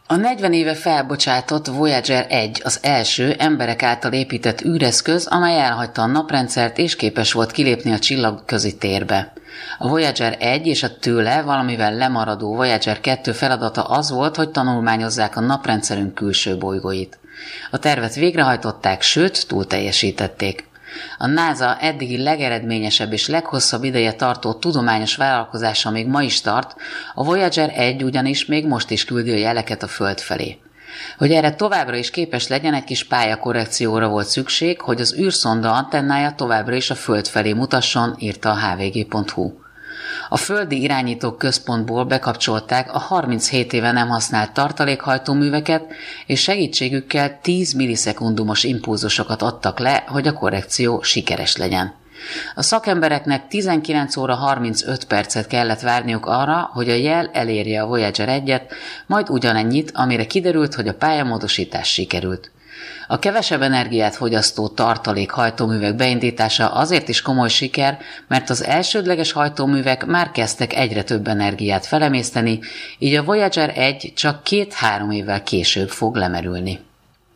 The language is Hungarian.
A 40 éve felbocsátott Voyager 1 az első emberek által épített űreszköz, amely elhagyta a naprendszert és képes volt kilépni a csillagközi térbe. A Voyager 1 és a tőle valamivel lemaradó Voyager 2 feladata az volt, hogy tanulmányozzák a naprendszerünk külső bolygóit. A tervet végrehajtották, sőt, túlteljesítették. A NASA eddigi legeredményesebb és leghosszabb ideje tartó tudományos vállalkozása még ma is tart, a Voyager 1 ugyanis még most is küldi a jeleket a Föld felé. Hogy erre továbbra is képes legyen, egy kis pályakorrekcióra volt szükség, hogy az űrszonda antennája továbbra is a Föld felé mutasson, írta a hvg.hu. A földi irányító központból bekapcsolták a 37 éve nem használt tartalékhajtóműveket, és segítségükkel 10 millisekundumos impulzusokat adtak le, hogy a korrekció sikeres legyen. A szakembereknek 19 óra 35 percet kellett várniuk arra, hogy a jel elérje a Voyager 1-et, majd ugyanennyit, amire kiderült, hogy a pályamódosítás sikerült. A kevesebb energiát fogyasztó tartalék hajtóművek beindítása azért is komoly siker, mert az elsődleges hajtóművek már kezdtek egyre több energiát felemészteni, így a Voyager 1 csak 2-3 évvel később fog lemerülni.